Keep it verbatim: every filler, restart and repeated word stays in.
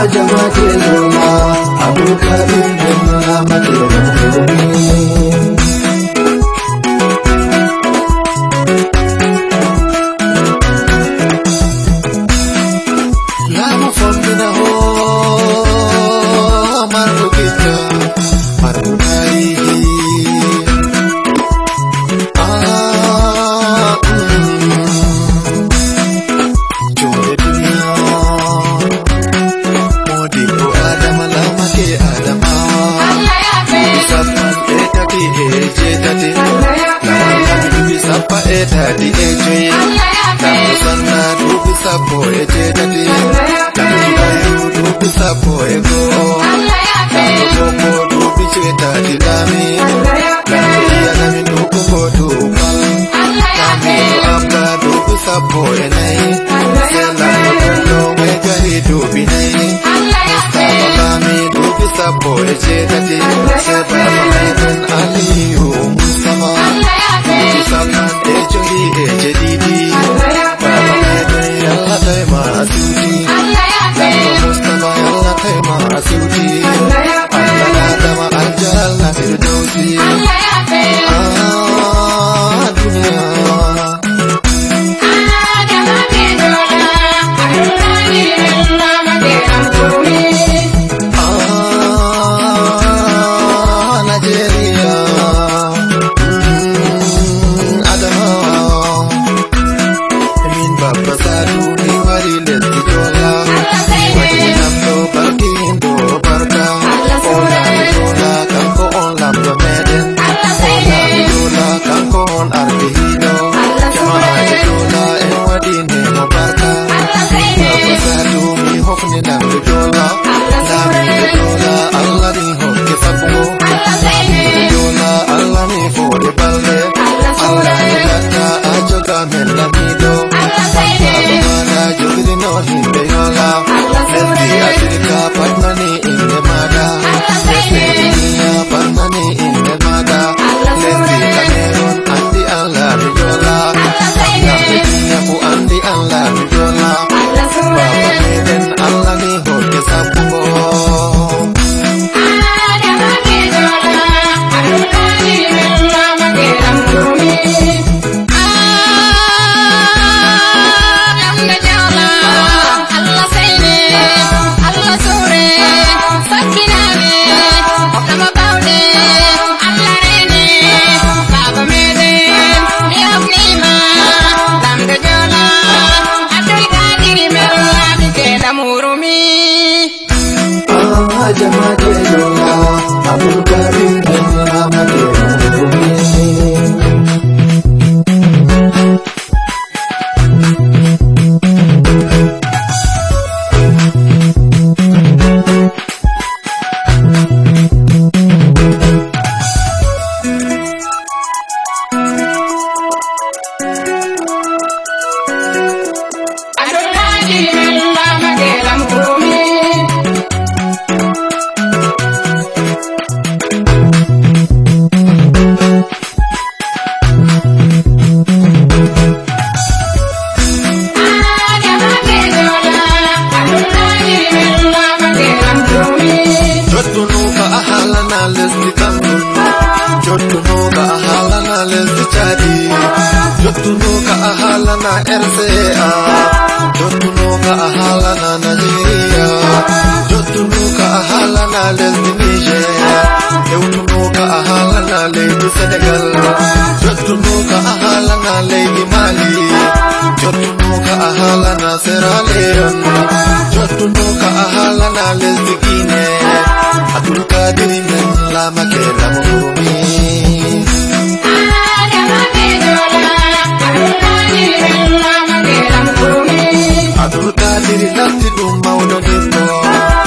Tadi eje, kamu sana du bisa boy eje tadi, kamu bayu du bisa boy go, kamu bobo du bisa tadi lami, kamu iya kami du kumbo du kal, kamu apa du bisa boy nai, selalu kalo mega hidup ini, Mustafa lami du bisa boy eje tadi, sebab melayan aliyu Mustafa, bisa man eje eje didi, baba melayan Allah tema suci, lalu Mustafa Allah tema suci, Allah adama ajal na firdausi, ah dunia. Jotunuka ahalana R C A, Jotunuka ahalana Nigeria, Jotunuka ahalana Lesbi Niger, Jotunuka ahalana Lady Senegal, Jotunuka ahalana Lady Mali, Jotunuka ahalana Sierra Leone, Jotunuka ahalana Lesbi Guinea, Abdul Qadir men la makela murumi. Abdul Qadir lati dum mawdo debbo